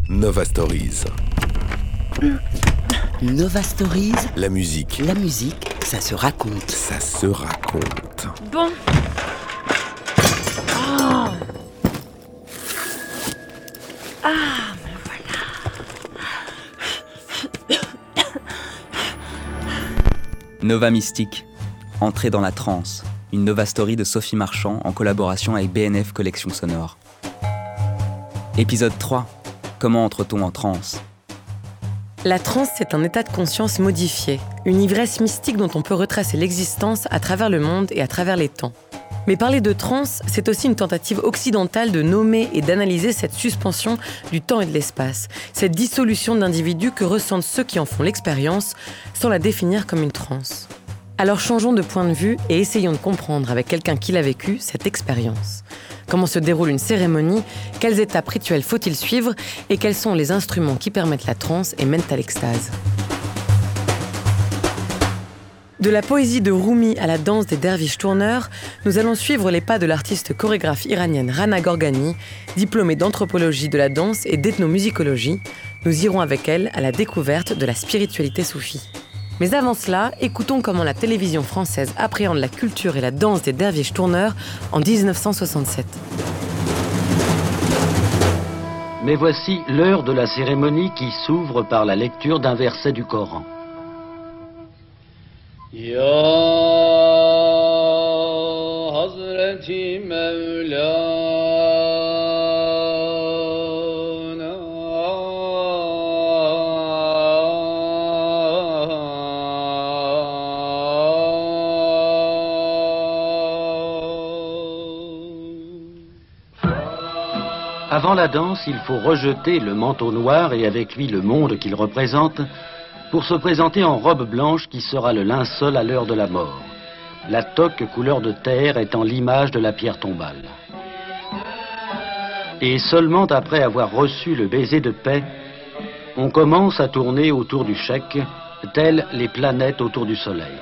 Nova Stories. Nova Stories. La musique. La musique, ça se raconte. Ça se raconte. Bon. Oh. Me voilà. Nova Mystique, entrée dans la transe. Une Nova Story de Sophie Marchand en collaboration avec BNF Collection Sonore. Épisode 3. Comment entre-t-on en transe ? La transe, c'est un état de conscience modifié, une ivresse mystique dont on peut retracer l'existence à travers le monde et à travers les temps. Mais parler de transe, c'est aussi une tentative occidentale de nommer et d'analyser cette suspension du temps et de l'espace, cette dissolution d'individus que ressentent ceux qui en font l'expérience, sans la définir comme une transe. Alors changeons de point de vue et essayons de comprendre avec quelqu'un qui l'a vécu cette expérience. Comment se déroule une cérémonie, quelles étapes rituelles faut-il suivre et quels sont les instruments qui permettent la transe et mènent à l'extase. De la poésie de Rumi à la danse des derviches tourneurs, nous allons suivre les pas de l'artiste chorégraphe iranienne Rana Gorgani, diplômée d'anthropologie de la danse et d'ethnomusicologie. Nous irons avec elle à la découverte de la spiritualité soufie. Mais avant cela, écoutons comment la télévision française appréhende la culture et la danse des derviches tourneurs en 1967. Mais voici l'heure de la cérémonie qui s'ouvre par la lecture d'un verset du Coran. Ya Hazreti Mevlana. Avant la danse, il faut rejeter le manteau noir et avec lui le monde qu'il représente pour se présenter en robe blanche qui sera le linceul à l'heure de la mort, la toque couleur de terre étant l'image de la pierre tombale. Et seulement après avoir reçu le baiser de paix, on commence à tourner autour du cheikh, telles les planètes autour du soleil.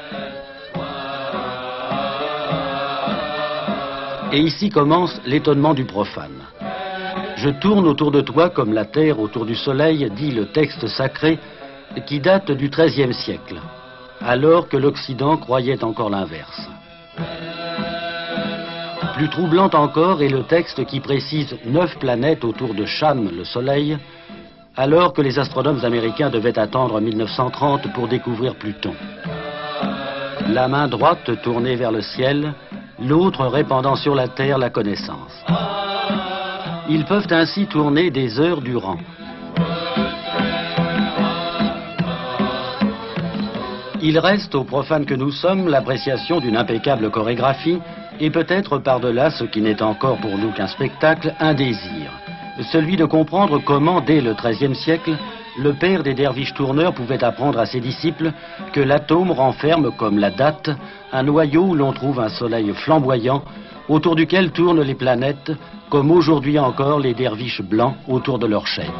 Et ici commence l'étonnement du profane. Je tourne autour de toi comme la terre autour du soleil, dit le texte sacré qui date du XIIIe siècle, alors que l'Occident croyait encore l'inverse. Plus troublant encore est le texte qui précise 9 planètes autour de Cham, le soleil, alors que les astronomes américains devaient attendre 1930 pour découvrir Pluton. La main droite tournée vers le ciel, l'autre répandant sur la terre la connaissance. Ils peuvent ainsi tourner des heures durant. Il reste aux profanes que nous sommes l'appréciation d'une impeccable chorégraphie et peut-être par-delà ce qui n'est encore pour nous qu'un spectacle, un désir. Celui de comprendre comment, dès le XIIIe siècle, le père des derviches tourneurs pouvait apprendre à ses disciples que l'atome renferme, comme la date, un noyau où l'on trouve un soleil flamboyant autour duquel tournent les planètes, comme aujourd'hui encore les derviches blancs autour de leur cheikh.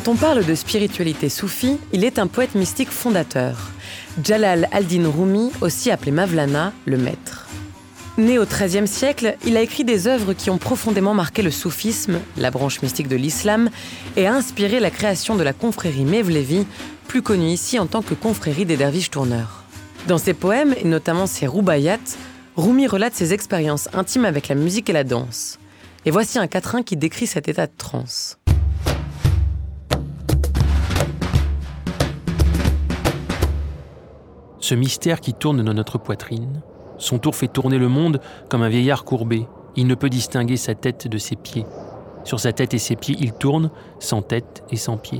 Quand on parle de spiritualité soufie, il est un poète mystique fondateur. Jalal al-Din Rumi, aussi appelé Mavlana, le maître. Né au XIIIe siècle, il a écrit des œuvres qui ont profondément marqué le soufisme, la branche mystique de l'islam, et a inspiré la création de la confrérie Mevlevi, plus connue ici en tant que confrérie des derviches tourneurs. Dans ses poèmes, et notamment ses roubayats, Rumi relate ses expériences intimes avec la musique et la danse. Et voici un quatrain qui décrit cet état de transe. Ce mystère qui tourne dans notre poitrine, son tour fait tourner le monde comme un vieillard courbé. Il ne peut distinguer sa tête de ses pieds. Sur sa tête et ses pieds, il tourne, sans tête et sans pieds.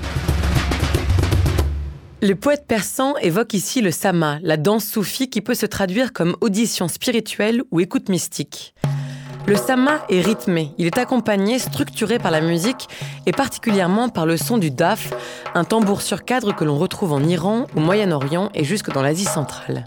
Le poète persan évoque ici le sama, la danse soufie qui peut se traduire comme audition spirituelle ou écoute mystique. Le sama est rythmé, il est accompagné, structuré par la musique et particulièrement par le son du daf, un tambour sur cadre que l'on retrouve en Iran, au Moyen-Orient et jusque dans l'Asie centrale.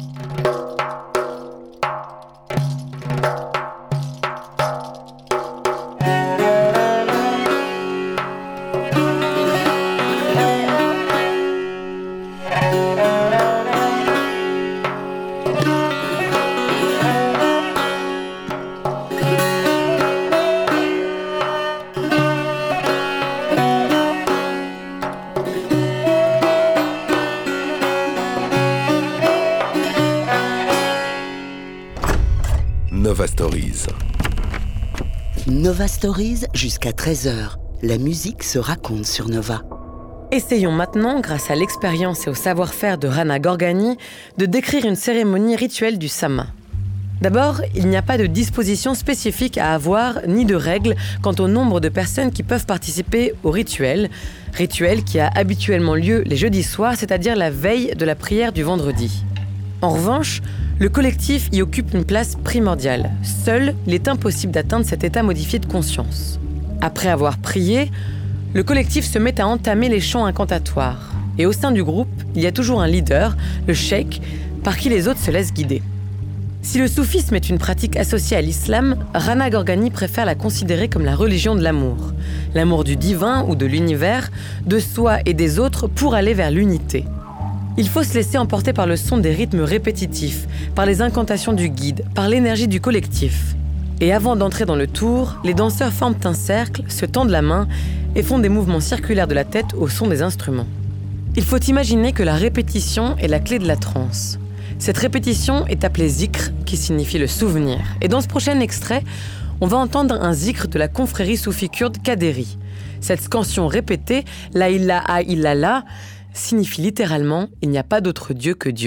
Nova Stories. Nova Stories jusqu'à 13h. La musique se raconte sur Nova. Essayons maintenant, grâce à l'expérience et au savoir-faire de Rana Gorgani, de décrire une cérémonie rituelle du sama. D'abord, il n'y a pas de disposition spécifique à avoir, ni de règles quant au nombre de personnes qui peuvent participer au rituel qui a habituellement lieu les jeudis soirs, c'est-à-dire la veille de la prière du vendredi. En revanche, le collectif y occupe une place primordiale. Seul, il est impossible d'atteindre cet état modifié de conscience. Après avoir prié, le collectif se met à entamer les chants incantatoires. Et au sein du groupe, il y a toujours un leader, le cheikh, par qui les autres se laissent guider. Si le soufisme est une pratique associée à l'islam, Rana Gorgani préfère la considérer comme la religion de l'amour. L'amour du divin ou de l'univers, de soi et des autres pour aller vers l'unité. Il faut se laisser emporter par le son des rythmes répétitifs, par les incantations du guide, par l'énergie du collectif. Et avant d'entrer dans le tour, les danseurs forment un cercle, se tendent la main et font des mouvements circulaires de la tête au son des instruments. Il faut imaginer que la répétition est la clé de la transe. Cette répétition est appelée zikr, qui signifie le souvenir. Et dans ce prochain extrait, on va entendre un zikr de la confrérie soufie kurde Kaderi. Cette scansion répétée, la ilaha illallah, signifie littéralement « il n'y a pas d'autre Dieu que Dieu ».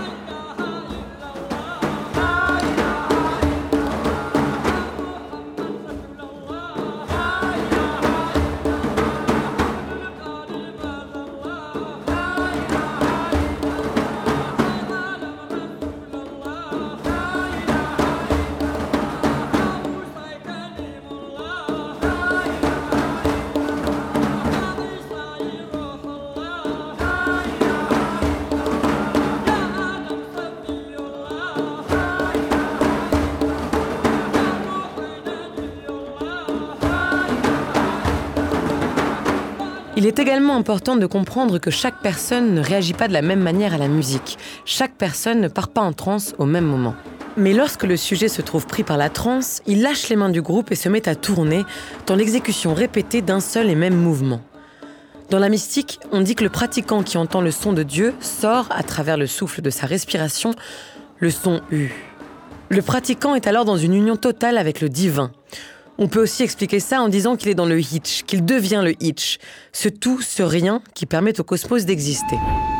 Il est également important de comprendre que chaque personne ne réagit pas de la même manière à la musique. Chaque personne ne part pas en transe au même moment. Mais lorsque le sujet se trouve pris par la transe, il lâche les mains du groupe et se met à tourner dans l'exécution répétée d'un seul et même mouvement. Dans la mystique, on dit que le pratiquant qui entend le son de Dieu sort, à travers le souffle de sa respiration, le son U. Le pratiquant est alors dans une union totale avec le divin. On peut aussi expliquer ça en disant qu'il est dans le hitch, qu'il devient le hitch, ce tout, ce rien qui permet au cosmos d'exister.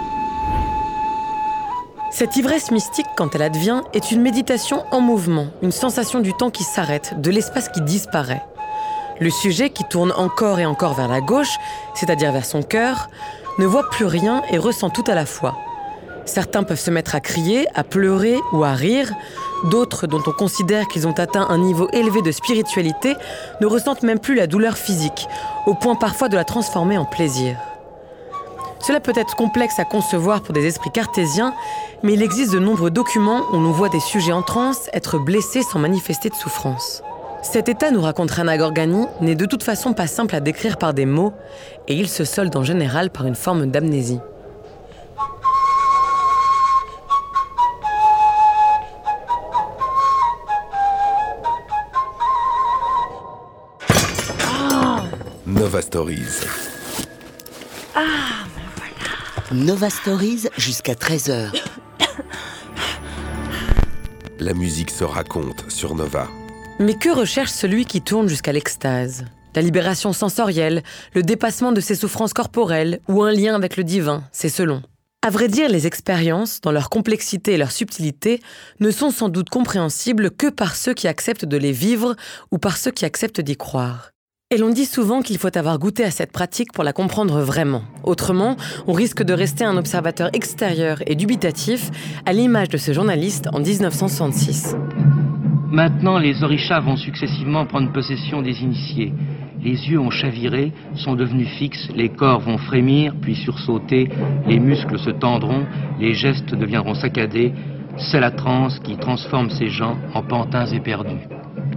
Cette ivresse mystique, quand elle advient, est une méditation en mouvement, une sensation du temps qui s'arrête, de l'espace qui disparaît. Le sujet, qui tourne encore et encore vers la gauche, c'est-à-dire vers son cœur, ne voit plus rien et ressent tout à la fois. Certains peuvent se mettre à crier, à pleurer ou à rire. D'autres, dont on considère qu'ils ont atteint un niveau élevé de spiritualité, ne ressentent même plus la douleur physique, au point parfois de la transformer en plaisir. Cela peut être complexe à concevoir pour des esprits cartésiens, mais il existe de nombreux documents où l'on voit des sujets en transe être blessés sans manifester de souffrance. Cet état, nous raconte Rana Gorgani, n'est de toute façon pas simple à décrire par des mots, et il se solde en général par une forme d'amnésie. Nova Stories. Nova Stories jusqu'à 13h. La musique se raconte sur Nova. Mais que recherche celui qui tourne jusqu'à l'extase ? La libération sensorielle, le dépassement de ses souffrances corporelles ou un lien avec le divin, c'est selon. À vrai dire, les expériences, dans leur complexité et leur subtilité, ne sont sans doute compréhensibles que par ceux qui acceptent de les vivre ou par ceux qui acceptent d'y croire. Et l'on dit souvent qu'il faut avoir goûté à cette pratique pour la comprendre vraiment. Autrement, on risque de rester un observateur extérieur et dubitatif, à l'image de ce journaliste en 1966. Maintenant, les orishas vont successivement prendre possession des initiés. Les yeux ont chaviré, sont devenus fixes, les corps vont frémir, puis sursauter, les muscles se tendront, les gestes deviendront saccadés. C'est la transe qui transforme ces gens en pantins éperdus.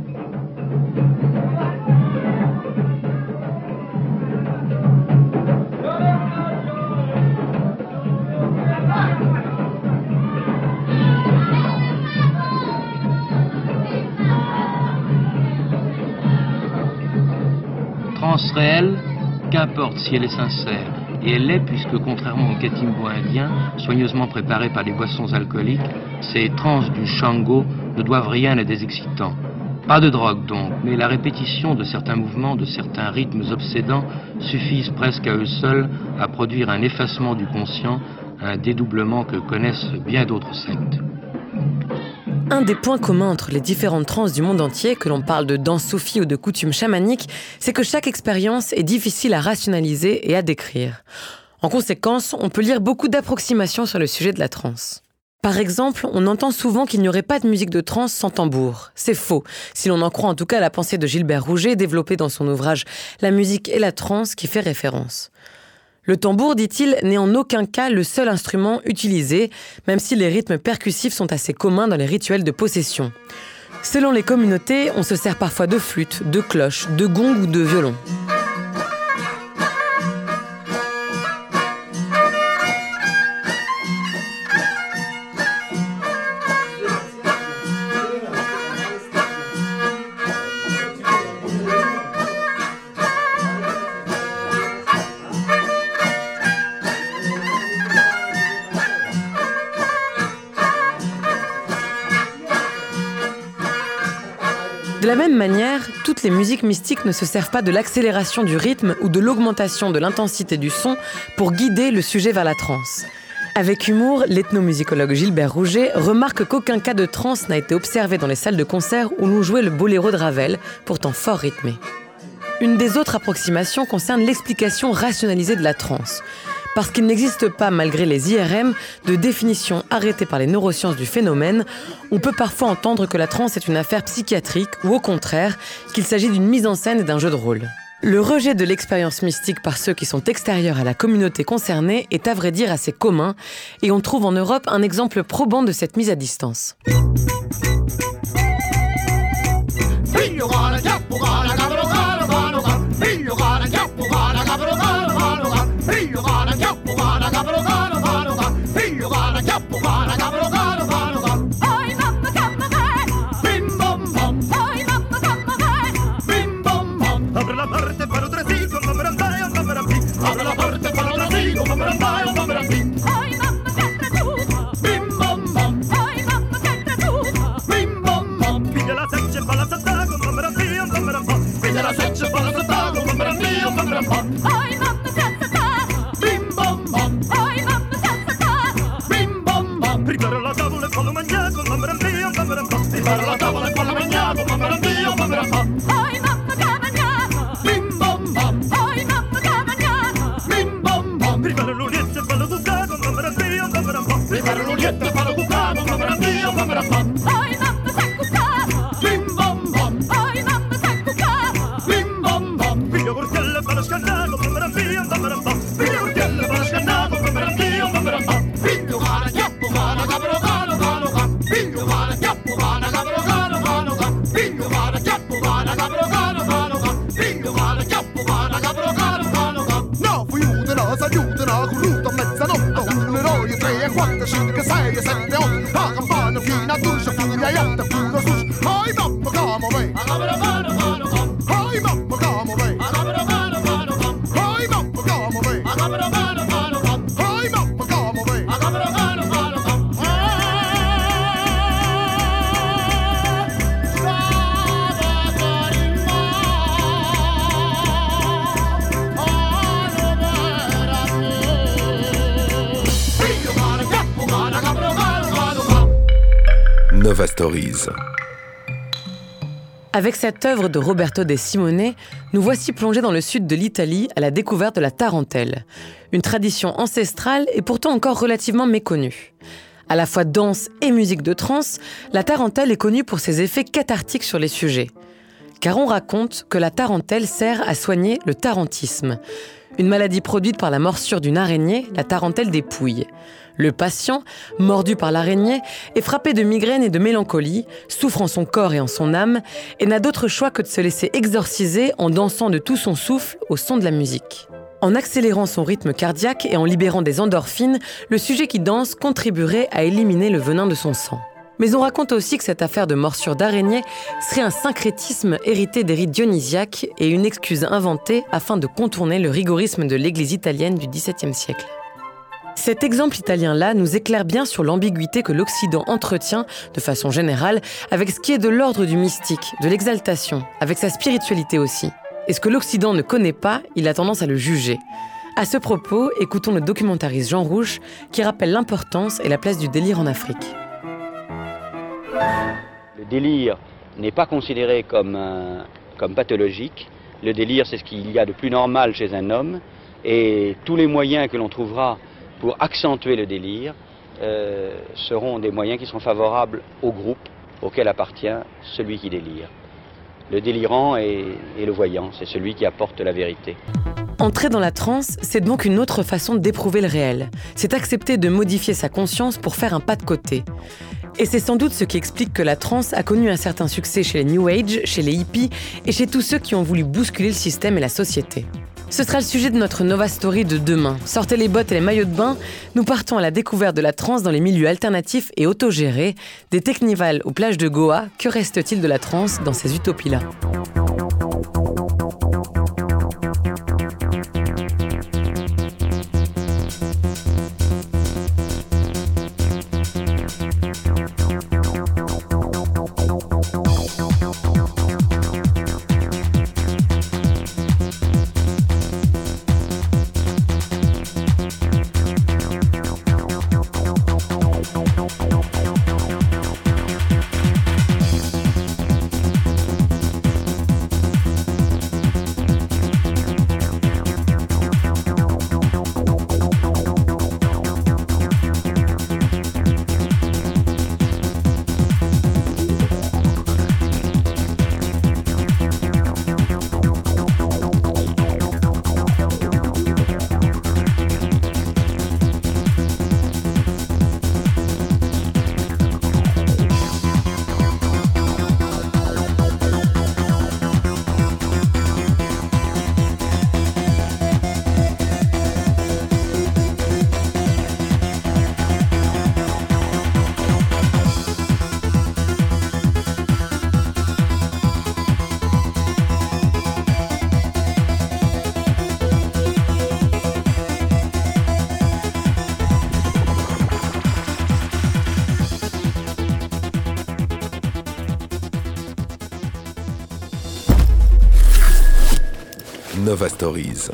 Transe réelle, qu'importe si elle est sincère. Et elle l'est puisque, contrairement au katimbo indien, soigneusement préparé par les boissons alcooliques, ces transes du Shango ne doivent rien à des excitants. Pas de drogue donc, mais la répétition de certains mouvements, de certains rythmes obsédants suffisent presque à eux seuls à produire un effacement du conscient, un dédoublement que connaissent bien d'autres sectes. Un des points communs entre les différentes transes du monde entier, que l'on parle de danse soufie ou de coutumes chamaniques, c'est que chaque expérience est difficile à rationaliser et à décrire. En conséquence, on peut lire beaucoup d'approximations sur le sujet de la transe. Par exemple, on entend souvent qu'il n'y aurait pas de musique de transe sans tambour. C'est faux, si l'on en croit en tout cas la pensée de Gilbert Rouget, développée dans son ouvrage « La musique et la transe » qui fait référence. Le tambour, dit-il, n'est en aucun cas le seul instrument utilisé, même si les rythmes percussifs sont assez communs dans les rituels de possession. Selon les communautés, on se sert parfois de flûte, de cloche, de gong ou de violon. De la même manière, toutes les musiques mystiques ne se servent pas de l'accélération du rythme ou de l'augmentation de l'intensité du son pour guider le sujet vers la transe. Avec humour, l'ethnomusicologue Gilbert Rouget remarque qu'aucun cas de transe n'a été observé dans les salles de concert où l'on jouait le boléro de Ravel, pourtant fort rythmé. Une des autres approximations concerne l'explication rationalisée de la transe. Parce qu'il n'existe pas, malgré les IRM, de définition arrêtée par les neurosciences du phénomène, on peut parfois entendre que la transe est une affaire psychiatrique ou au contraire, qu'il s'agit d'une mise en scène et d'un jeu de rôle. Le rejet de l'expérience mystique par ceux qui sont extérieurs à la communauté concernée est à vrai dire assez commun et on trouve en Europe un exemple probant de cette mise à distance. Bröderna går ut och mätsar upp och håller och i 3 kvart. Kyrka säger sätt dig upp. Hakan barnen fina dusch och fina jätteful och sush. Hej mamma, kom och väg. Hej mamma, kom och väg. Hej mamma, kom och väg. Hej mamma, kom och väg. Nova Stories. Avec cette œuvre de Roberto De Simone, nous voici plongés dans le sud de l'Italie à la découverte de la tarentelle. Une tradition ancestrale et pourtant encore relativement méconnue. À la fois danse et musique de trance, la tarentelle est connue pour ses effets cathartiques sur les sujets. Car on raconte que la tarentelle sert à soigner le tarentisme, une maladie produite par la morsure d'une araignée, la tarentelle des Pouilles. Le patient, mordu par l'araignée, est frappé de migraine et de mélancolie, souffre en son corps et en son âme, et n'a d'autre choix que de se laisser exorciser en dansant de tout son souffle au son de la musique. En accélérant son rythme cardiaque et en libérant des endorphines, le sujet qui danse contribuerait à éliminer le venin de son sang. Mais on raconte aussi que cette affaire de morsure d'araignée serait un syncrétisme hérité des rites dionysiaques et une excuse inventée afin de contourner le rigorisme de l'église italienne du XVIIe siècle. Cet exemple italien-là nous éclaire bien sur l'ambiguïté que l'Occident entretient, de façon générale, avec ce qui est de l'ordre du mystique, de l'exaltation, avec sa spiritualité aussi. Et ce que l'Occident ne connaît pas, il a tendance à le juger. À ce propos, écoutons le documentariste Jean Rouch qui rappelle l'importance et la place du délire en Afrique. Le délire n'est pas considéré comme pathologique. Le délire, c'est ce qu'il y a de plus normal chez un homme. Et tous les moyens que l'on trouvera pour accentuer le délire seront des moyens qui seront favorables au groupe auquel appartient celui qui délire. Le délirant et le voyant, c'est celui qui apporte la vérité. Entrer dans la transe, c'est donc une autre façon d'éprouver le réel. C'est accepter de modifier sa conscience pour faire un pas de côté. Et c'est sans doute ce qui explique que la transe a connu un certain succès chez les New Age, chez les hippies et chez tous ceux qui ont voulu bousculer le système et la société. Ce sera le sujet de notre Nova Story de demain. Sortez les bottes et les maillots de bain, nous partons à la découverte de la transe dans les milieux alternatifs et autogérés. Des technivals aux plages de Goa, que reste-t-il de la transe dans ces utopies-là ? Nova Stories.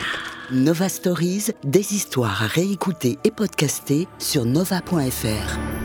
Nova Stories, des histoires à réécouter et podcaster sur nova.fr.